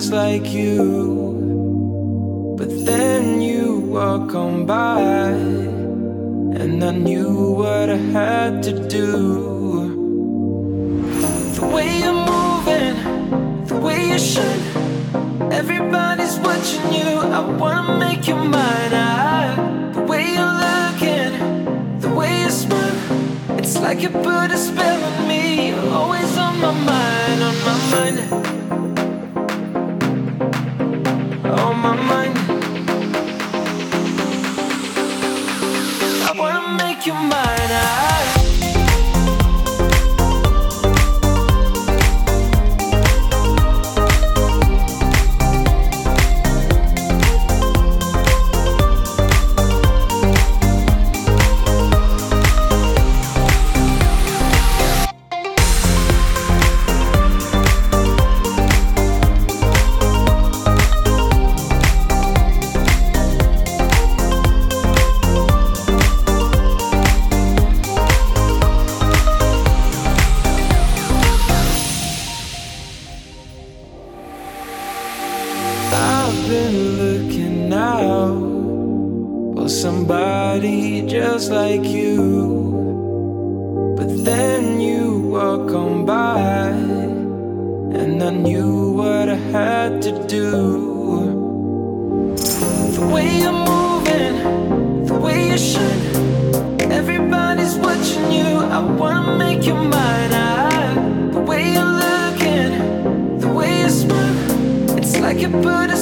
just like you. But then you walk on by, and I knew what I had to do. The way you're moving, the way you shine, everybody's watching you. I wanna make you mine. The way you're looking, the way you smile, it's like you put a spell on me. You're always on my mind, on my mind, on my mind. I wanna make you mine. I've been looking out for somebody just like you. But then you walk on by, and I knew what I had to do. The way you're moving, the way you shine, everybody's watching you. I wanna make you mine. The way you're looking, the way you smile, it's like you put